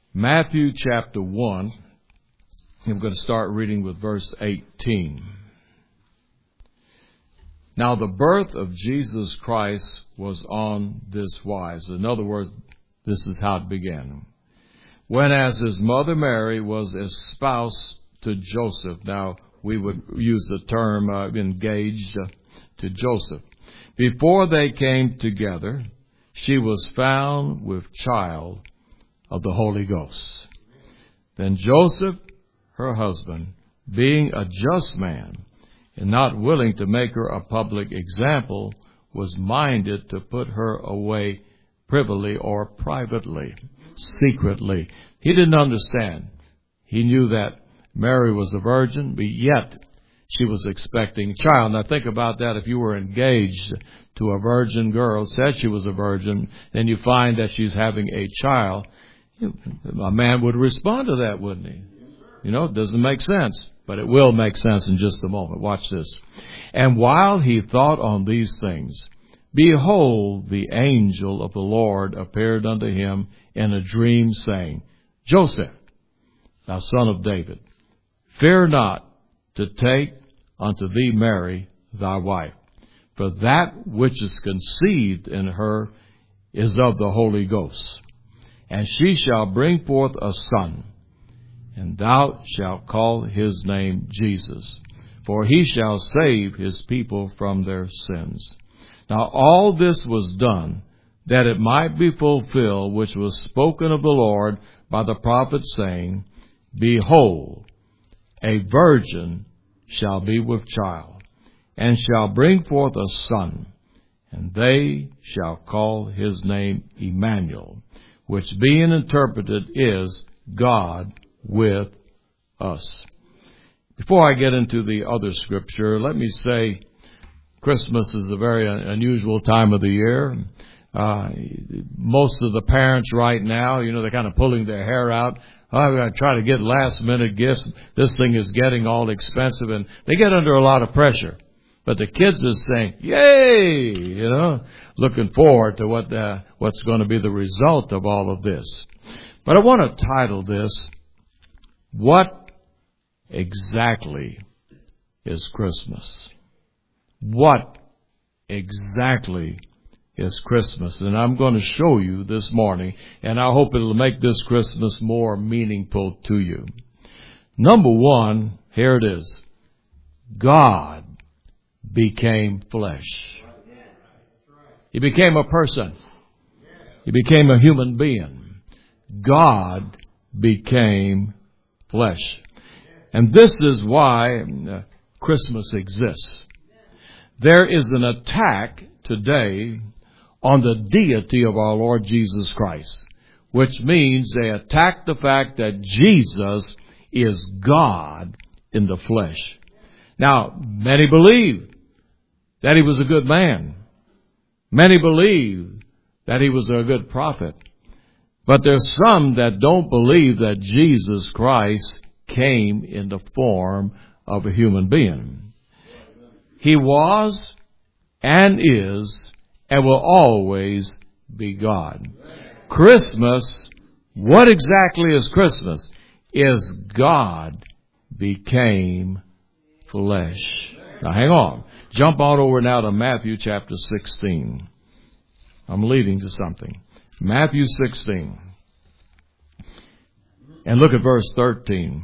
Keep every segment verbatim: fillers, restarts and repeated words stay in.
Matthew chapter one. I'm going to start reading with verse eighteen. Now the birth of Jesus Christ was on this wise. In other words, this is how it began. When as his mother Mary was espoused to Joseph. Now we would use the term uh, engaged uh, to Joseph. Before they came together, she was found with child of the Holy Ghost. Then Joseph, her husband, being a just man and not willing to make her a public example, was minded to put her away privily or privately, secretly. He didn't understand. He knew that Mary was a virgin, but yet she was expecting a child. Now think about that. If you were engaged to a virgin girl, said she was a virgin, then you find that she's having a child, a man would respond to that, wouldn't he? You know, it doesn't make sense, but it will make sense in just a moment. Watch this. And while he thought on these things, behold, the angel of the Lord appeared unto him in a dream, saying, Joseph, thou son of David, fear not to take unto thee Mary thy wife, for that which is conceived in her is of the Holy Ghost. And she shall bring forth a son, and thou shalt call his name Jesus, for he shall save his people from their sins. Now all this was done, that it might be fulfilled, which was spoken of the Lord by the prophet, saying, Behold, a virgin shall be with child, and shall bring forth a son, and they shall call his name Emmanuel, which being interpreted is God with us. Before I get into the other scripture, let me say Christmas is a very unusual time of the year. Uh, most of the parents right now, you know, they're kind of pulling their hair out. I'm going to try to get last minute gifts. This thing is getting all expensive, and they get under a lot of pressure. But the kids are saying, yay, you know, looking forward to what uh, what's going to be the result of all of this. But I want to title this, What Exactly is Christmas? What exactly is Christmas? And I'm going to show you this morning, and I hope it'll make this Christmas more meaningful to you. Number one, here it is. God became flesh. He became a person. He became a human being. God became flesh. And this is why uh, Christmas exists. There is an attack today on the deity of our Lord Jesus Christ, which means they attack the fact that Jesus is God in the flesh. Now, many believe that he was a good man. Many believe that he was a good prophet. But there's some that don't believe that Jesus Christ came in the form of a human being. He was and is and will always be God. Christmas, what exactly is Christmas? Is God became flesh. Now hang on. Jump on over now to Matthew chapter sixteen. I'm leading to something. Matthew sixteen. And look at verse thirteen.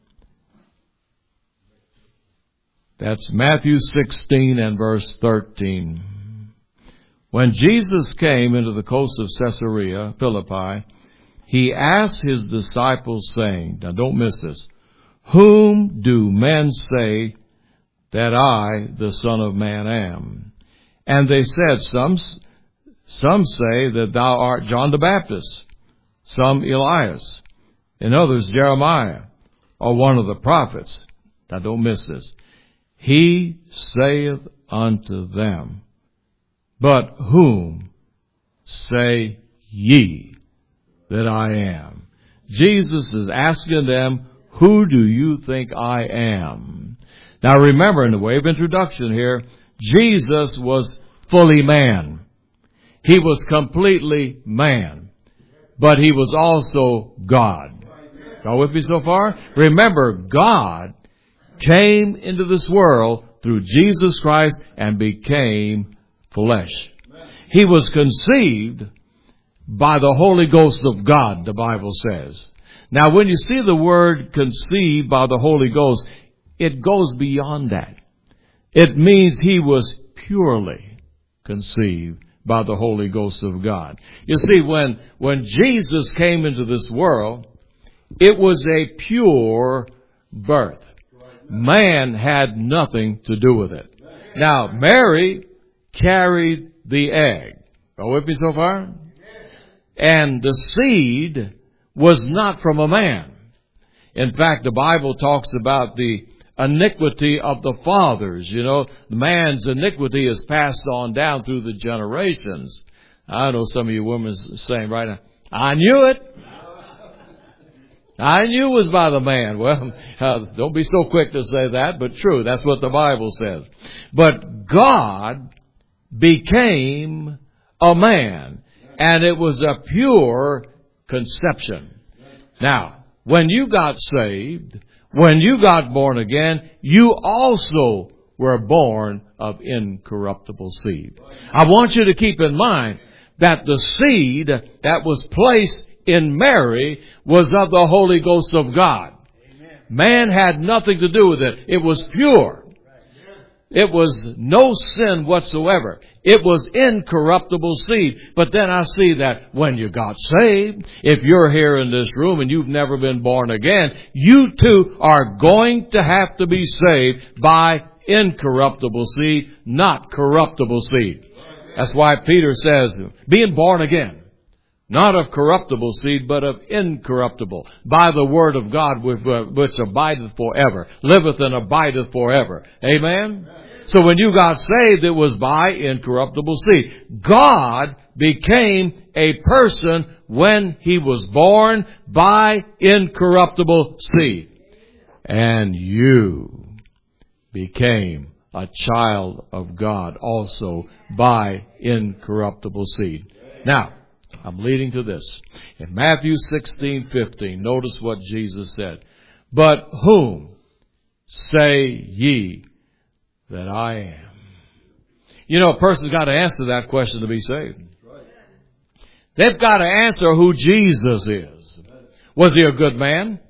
That's Matthew sixteen and verse thirteen. When Jesus came into the coast of Caesarea Philippi, he asked his disciples, saying, now don't miss this, whom do men say that I, the Son of Man, am? And they said, some, some say that thou art John the Baptist, some Elias, and others Jeremiah, or one of the prophets. Now don't miss this. He saith unto them, but whom say ye that I am? Jesus is asking them, who do you think I am? Now remember, in the way of introduction here, Jesus was fully man. He was completely man. but he was also God. Y'all with me so far? Remember, God came into this world through Jesus Christ and became flesh. He was conceived by the Holy Ghost of God, the Bible says. Now, when you see the word conceived by the Holy Ghost, it goes beyond that. It means he was purely conceived by the Holy Ghost of God. You see, when, when Jesus came into this world, it was a pure birth. Man had nothing to do with it. Now, Mary carried the egg. Are you with me so far? And the seed was not from a man. In fact, the Bible talks about the iniquity of the fathers. You know, man's iniquity is passed on down through the generations. I know some of you women saying right now, I knew it. I knew it was by the man. Well, uh, don't be so quick to say that, but true. That's what the Bible says. But God became a man, and it was a pure conception. Now, when you got saved, when you got born again, you also were born of incorruptible seed. I want you to keep in mind that the seed that was placed in Mary was of the Holy Ghost of God. Amen. Man had nothing to do with it. It was pure. It was no sin whatsoever. It was incorruptible seed. But then I see that when you got saved, if you're here in this room and you've never been born again, you too are going to have to be saved by incorruptible seed, not corruptible seed. That's why Peter says, being born again, not of corruptible seed, but of incorruptible, by the word of God which abideth forever, liveth and abideth forever. Amen? So when you got saved, it was by incorruptible seed. God became a person when he was born by incorruptible seed. And you became a child of God also by incorruptible seed. Now, I'm leading to this. In Matthew sixteen fifteen, notice what Jesus said. But whom say ye that I am? You know, a person's got to answer that question to be saved. They've got to answer who Jesus is. Was he a good man?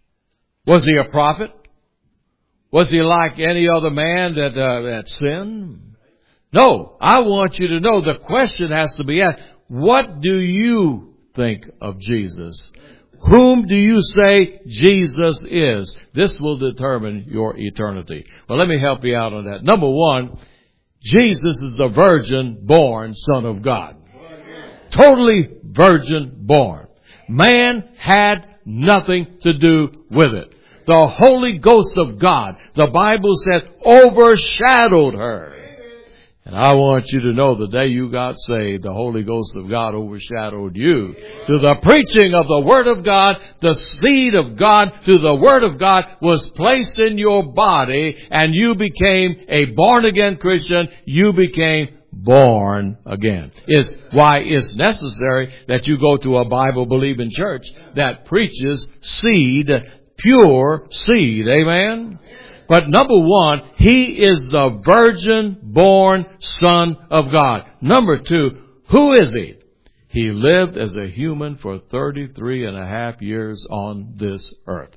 Was he a prophet? Was he like any other man that, uh, that sinned? No, I want you to know the question has to be asked. What do you think of Jesus? Whom do you say Jesus is? This will determine your eternity. Well, let me help you out on that. Number one, Jesus is a virgin-born Son of God. Totally virgin-born. Man had nothing to do with it. The Holy Ghost of God, the Bible says, overshadowed her. And I want you to know the day you got saved, the Holy Ghost of God overshadowed you. To the preaching of the Word of God, the seed of God to the Word of God was placed in your body, and you became a born-again Christian. You became born again. It's why it's necessary that you go to a Bible-believing church that preaches seed, pure seed. Amen? But number one, he is the virgin-born Son of God. Number two, who is he? He lived as a human for thirty-three and a half years on this earth.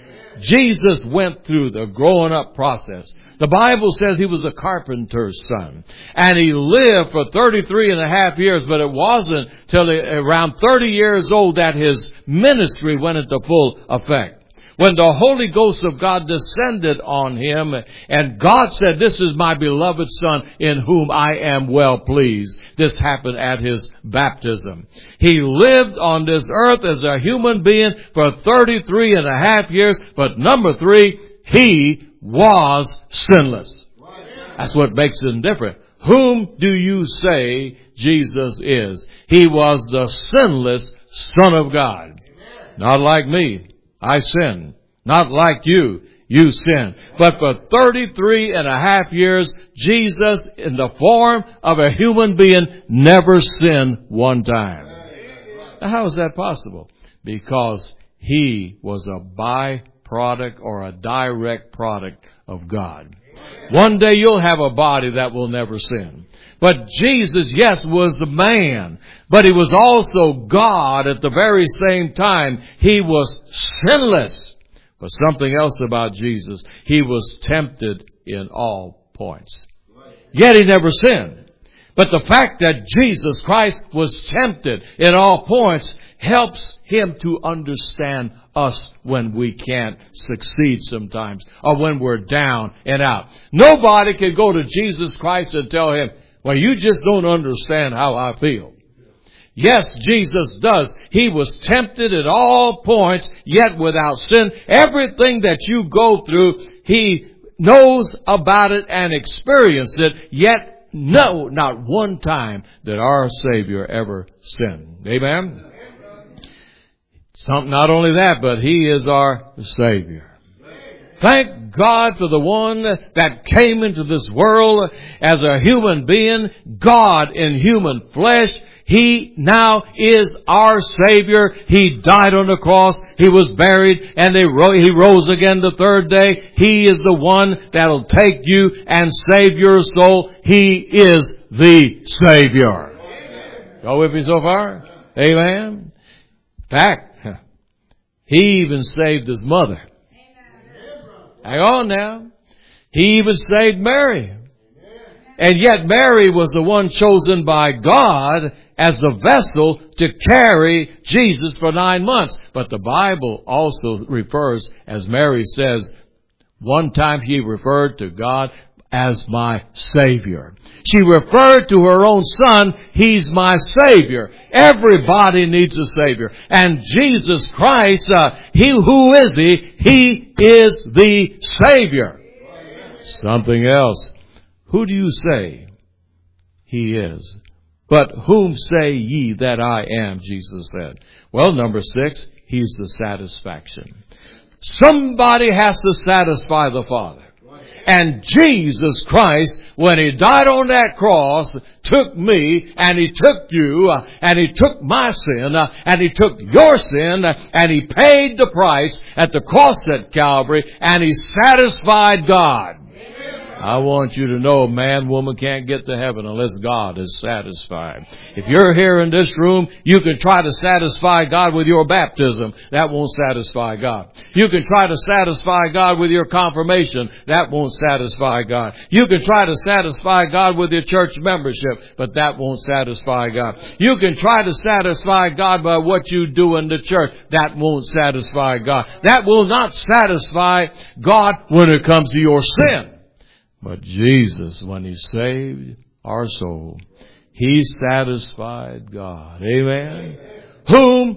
Jesus went through the growing up process. The Bible says he was a carpenter's son. And he lived for thirty-three and a half years, but it wasn't till around thirty years old that his ministry went into full effect. When the Holy Ghost of God descended on him, and God said, this is my beloved Son in whom I am well pleased. This happened at his baptism. He lived on this earth as a human being for thirty-three and a half years. But number three, he was sinless. That's what makes him different. Whom do you say Jesus is? He was the sinless Son of God. Not like me. I sin. Not like you. You sin. But for thirty-three and a half years, Jesus, in the form of a human being, never sinned one time. Now, how is that possible? Because he was a byproduct or a direct product of God. One day you'll have a body that will never sin. But Jesus, yes, was a man, but he was also God at the very same time. He was sinless. But something else about Jesus, he was tempted in all points. Yet he never sinned. But the fact that Jesus Christ was tempted in all points helps him to understand us when we can't succeed sometimes, or when we're down and out. Nobody can go to Jesus Christ and tell him, well, you just don't understand how I feel. Yes, Jesus does. He was tempted at all points, yet without sin. Everything that you go through, he knows about it and experienced it, yet no, not one time did our Savior ever sin. Amen? Some, not only that, but he is our Savior. Thank God for the one that came into this world as a human being, God in human flesh. He now is our Savior. He died on the cross. He was buried, and they ro- he rose again the third day. He is the one that'll take you and save your soul. He is the Savior. Amen. Go with me so far? Amen. In fact, he even saved his mother. Hang on now. He even saved Mary. And yet Mary was the one chosen by God as a vessel to carry Jesus for nine months. But the Bible also refers, as Mary says, one time she referred to God as my Savior. She referred to her own son, he's my Savior. Everybody needs a Savior. And Jesus Christ, uh, he, who is he? He is the Savior. Something else. Who do you say he is? But whom say ye that I am, Jesus said. Well, number six, he's the satisfaction. Somebody has to satisfy the Father. And Jesus Christ, when he died on that cross, took me and he took you uh, and he took my sin uh, and he took your sin uh, and he paid the price at the cross at Calvary and he satisfied God. I want you to know, man, woman can't get to heaven unless God is satisfied. If you're here in this room, you can try to satisfy God with your baptism. That won't satisfy God. You can try to satisfy God with your confirmation. That won't satisfy God. You can try to satisfy God with your church membership, but that won't satisfy God. You can try to satisfy God by what you do in the church. That won't satisfy God. That will not satisfy God when it comes to your sin. But Jesus, when he saved our soul, he satisfied God. Amen. Whom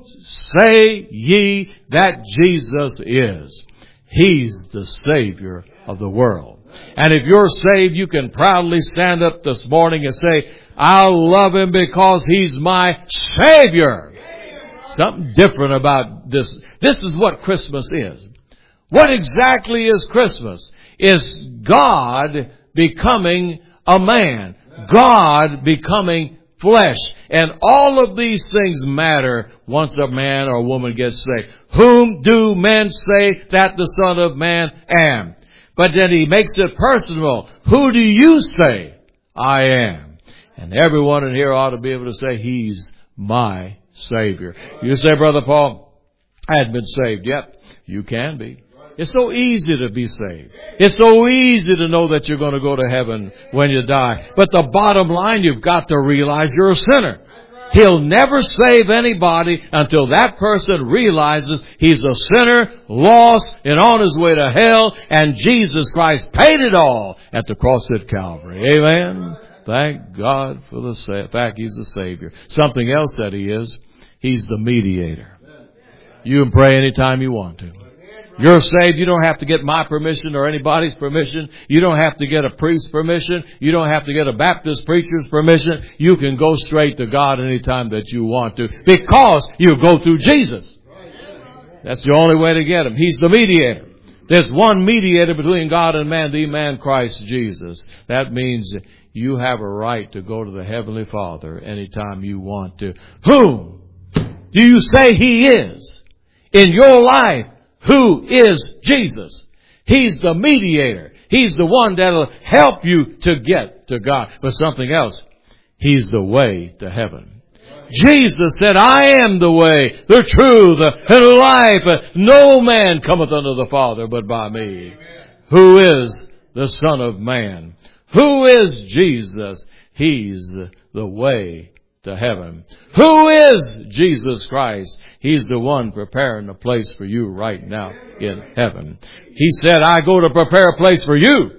say ye that Jesus is? He's the Savior of the world. And if you're saved, you can proudly stand up this morning and say, I love him because he's my Savior. Something different about this. This is what Christmas is. What exactly is Christmas? Is God becoming a man. God becoming flesh. And all of these things matter once a man or a woman gets saved. Whom do men say that the Son of Man am? But then he makes it personal. Who do you say I am? And everyone in here ought to be able to say, he's my Savior. You say, Brother Paul, I hadn't been saved yet. You can be. It's so easy to be saved. It's so easy to know that you're going to go to heaven when you die. But the bottom line, you've got to realize you're a sinner. He'll never save anybody until that person realizes he's a sinner, lost, and on his way to hell, and Jesus Christ paid it all at the cross at Calvary. Amen? Thank God for the fact he's the Savior. Something else that he is, he's the mediator. You can pray anytime you want to. You're saved. You don't have to get my permission or anybody's permission. You don't have to get a priest's permission. You don't have to get a Baptist preacher's permission. You can go straight to God anytime that you want to because you go through Jesus. That's the only way to get him. He's the mediator. There's one mediator between God and man, the man Christ Jesus. That means you have a right to go to the Heavenly Father anytime you want to. Whom do Do you say He is? In your life, who is Jesus? He's the mediator. He's the one that'll help you to get to God. But something else, He's the way to heaven. Jesus said, I am the way, the truth, and the life. No man cometh unto the Father but by me. Who is the Son of Man? Who is Jesus? He's the way to heaven. Who is Jesus Christ? He's the one preparing a place for you right now in heaven. He said, I go to prepare a place for you.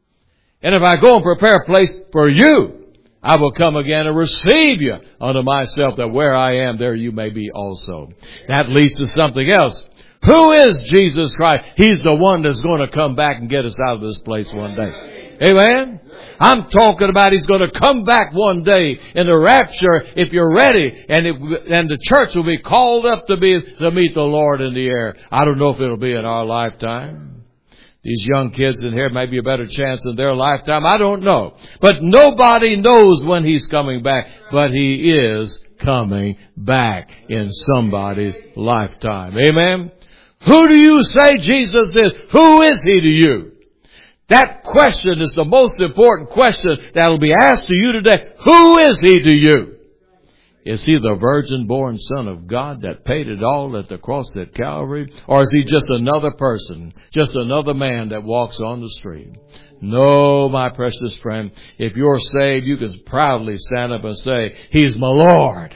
And if I go and prepare a place for you, I will come again and receive you unto myself, that where I am, there you may be also. That leads to something else. Who is Jesus Christ? He's the one that's going to come back and get us out of this place one day. Amen? I'm talking about He's going to come back one day in the rapture if you're ready, and it, and the church will be called up to be to meet the Lord in the air. I don't know if it'll be in our lifetime. These young kids in here may be a better chance in their lifetime. I don't know. But nobody knows when He's coming back. But He is coming back in somebody's lifetime. Amen? Who do you say Jesus is? Who is He to you? That question is the most important question that will be asked to you today. Who is He to you? Is He the virgin-born Son of God that paid it all at the cross at Calvary? Or is He just another person, just another man that walks on the street? No, my precious friend, if you're saved, you can proudly stand up and say, He's my Lord.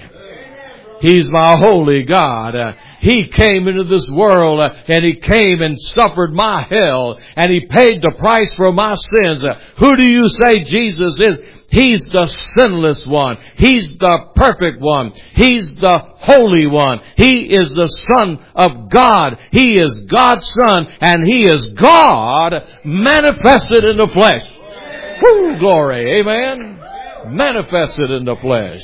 He's my holy God. Uh, he came into this world uh, and He came and suffered my hell, and He paid the price for my sins. Uh, who do you say Jesus is? He's the sinless one. He's the perfect one. He's the holy one. He is the Son of God. He is God's Son, and He is God manifested in the flesh. Woo, glory. Amen. Manifested in the flesh.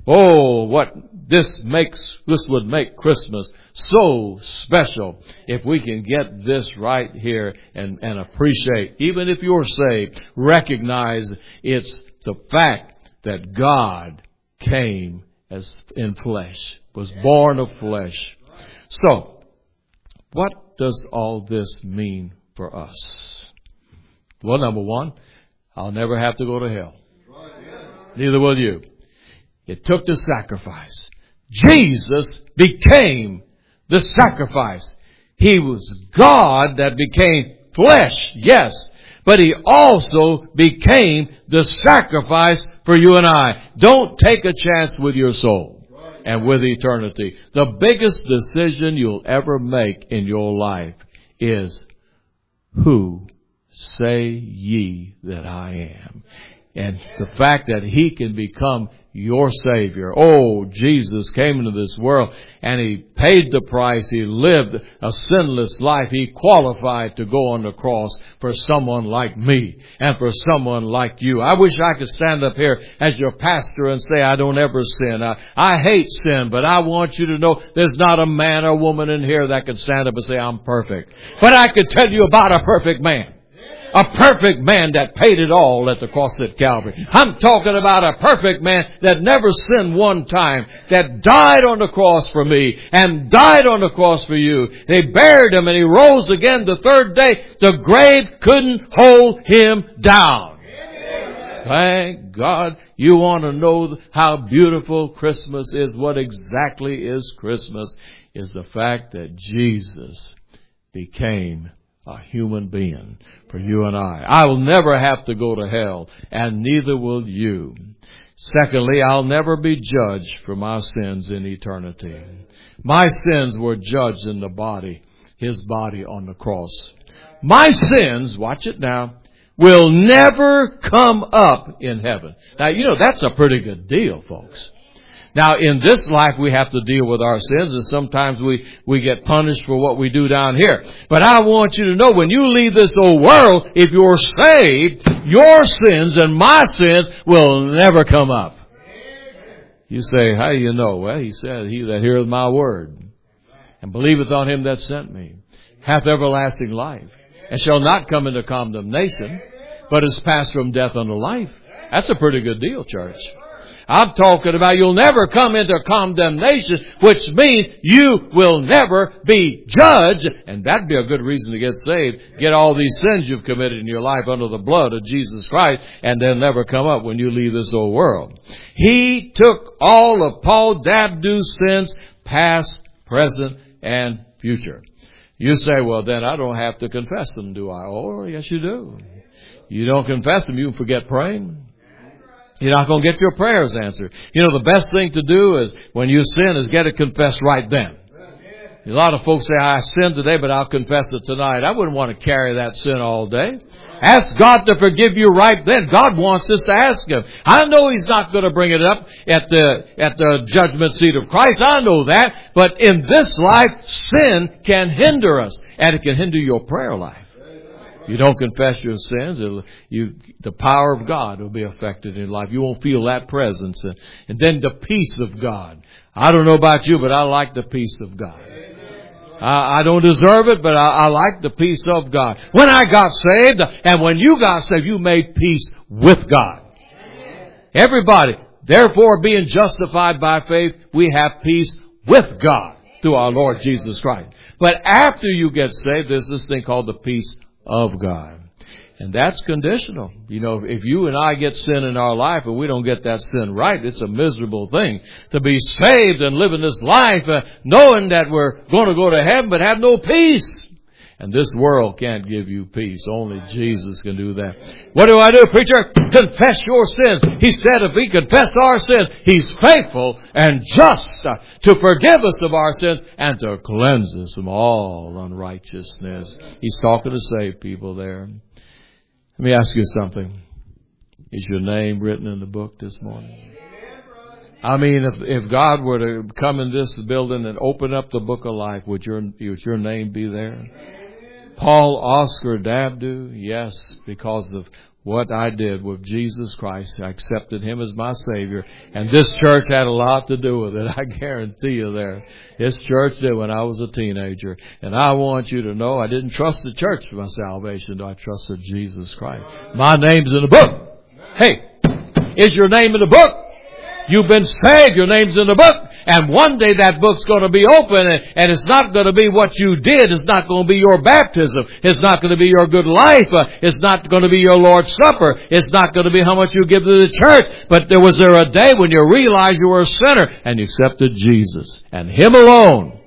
Oh, what this makes, this would make Christmas so special if we can get this right here and, and appreciate, even if you're saved, recognize it's the fact that God came as in flesh, was born of flesh. So, what does all this mean for us? Well, number one, I'll never have to go to hell. Neither will you. It took the sacrifice. Jesus became the sacrifice. He was God that became flesh, yes, but He also became the sacrifice for you and I. Don't take a chance with your soul and with eternity. The biggest decision you'll ever make in your life is, who say ye that I am? And the fact that He can become your Savior. Oh, Jesus came into this world and He paid the price. He lived a sinless life. He qualified to go on the cross for someone like me and for someone like you. I wish I could stand up here as your pastor and say, I don't ever sin. I, I hate sin, but I want you to know there's not a man or woman in here that can stand up and say, I'm perfect. But I could tell you about a perfect man. A perfect man that paid it all at the cross at Calvary. I'm talking about a perfect man that never sinned one time, that died on the cross for me and died on the cross for you. They buried Him and He rose again the third day. The grave couldn't hold Him down. Thank God. You want to know how beautiful Christmas is? What exactly is Christmas? Is the fact that Jesus became a human being for you and I. I will never have to go to hell, and neither will you. Secondly, I'll never be judged for my sins in eternity. My sins were judged in the body, His body on the cross. My sins, watch it now, will never come up in heaven. Now, you know, that's a pretty good deal, folks. Now, in this life, we have to deal with our sins, and sometimes we, we get punished for what we do down here. But I want you to know, when you leave this old world, if you're saved, your sins and my sins will never come up. You say, how do you know? Well, He said, He that heareth my word and believeth on Him that sent me hath everlasting life, and shall not come into condemnation, but is passed from death unto life. That's a pretty good deal, church. I'm talking about you'll never come into condemnation, which means you will never be judged. And that'd be a good reason to get saved. Get all these sins you've committed in your life under the blood of Jesus Christ, and they'll never come up when you leave this old world. He took all of Paul Dabdoo's sins, past, present, and future. You say, well, then I don't have to confess them, do I? Oh, yes, you do. You don't confess them, you can forget praying. You're not going to get your prayers answered. You know, the best thing to do is, when you sin, is get it confessed right then. A lot of folks say, I sinned today, but I'll confess it tonight. I wouldn't want to carry that sin all day. Ask God to forgive you right then. God wants us to ask Him. I know He's not going to bring it up at the, at the judgment seat of Christ. I know that. But in this life, sin can hinder us. And it can hinder your prayer life. If you don't confess your sins, it'll, you, the power of God will be affected in your life. You won't feel that presence. And, and then the peace of God. I don't know about you, but I like the peace of God. I don't deserve it, but I, I like the peace of God. When I got saved, and when you got saved, you made peace with God. Everybody, therefore, being justified by faith, we have peace with God through our Lord Jesus Christ. But after you get saved, there's this thing called the peace of God. And that's conditional. You know, if you and I get sin in our life and we don't get that sin right, it's a miserable thing to be saved and live in this life uh, knowing that we're going to go to heaven but have no peace. And this world can't give you peace. Only Jesus can do that. What do I do, preacher? Confess your sins. He said if we confess our sins, He's faithful and just uh, to forgive us of our sins and to cleanse us from all unrighteousness. He's talking to saved people there. Let me ask you something. Is your name written in the book this morning? I mean, if if God were to come in this building and open up the book of life, would your would your name be there? Paul Oscar Dabdoo, yes, because of what I did with Jesus Christ. I accepted Him as my Savior. And this church had a lot to do with it. I guarantee you there. This church did when I was a teenager. And I want you to know I didn't trust the church for my salvation. I trusted Jesus Christ. My name's in the book. Hey, is your name in the book? You've been saved. Your name's in the book. And one day that book's going to be open, and, and it's not going to be what you did. It's not going to be your baptism. It's not going to be your good life. Uh, it's not going to be your Lord's Supper. It's not going to be how much you give to the church. But there was there a day when you realized you were a sinner and you accepted Jesus and Him alone.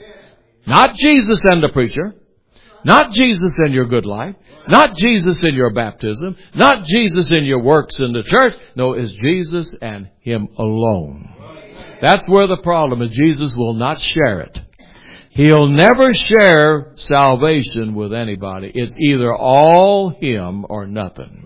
Not Jesus and the preacher. Not Jesus and your good life. Not Jesus in your baptism. Not Jesus in your works in the church. No, it's Jesus and Him alone. That's where the problem is. Jesus will not share it. He'll never share salvation with anybody. It's either all Him or nothing.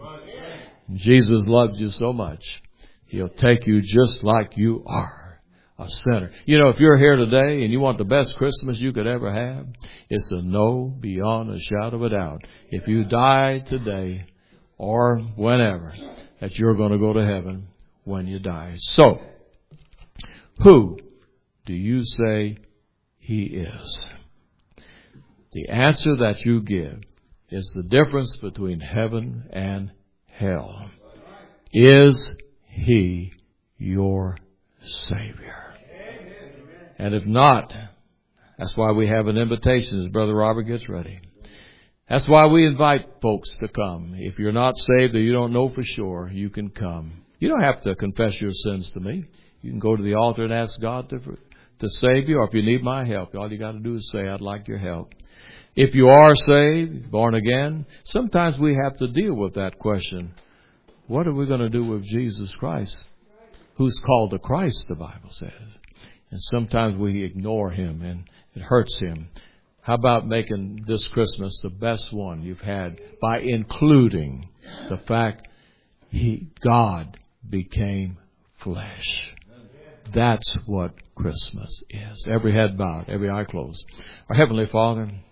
Jesus loves you so much. He'll take you just like you are, a sinner. You know, if you're here today and you want the best Christmas you could ever have, it's to know beyond a shadow of a doubt, if you die today or whenever, that you're going to go to heaven when you die. So, who do you say He is? The answer that you give is the difference between heaven and hell. Is He your Savior? And if not, that's why we have an invitation as Brother Robert gets ready. That's why we invite folks to come. If you're not saved or you don't know for sure, you can come. You don't have to confess your sins to me. You can go to the altar and ask God to, to save you, or if you need my help, all you got to do is say, I'd like your help. If you are saved, born again, sometimes we have to deal with that question. What are we going to do with Jesus Christ, who's called the Christ, the Bible says? And sometimes we ignore Him and it hurts Him. How about making this Christmas the best one you've had by including the fact He, God became flesh? That's what Christmas is. Every head bowed, every eye closed. Our Heavenly Father,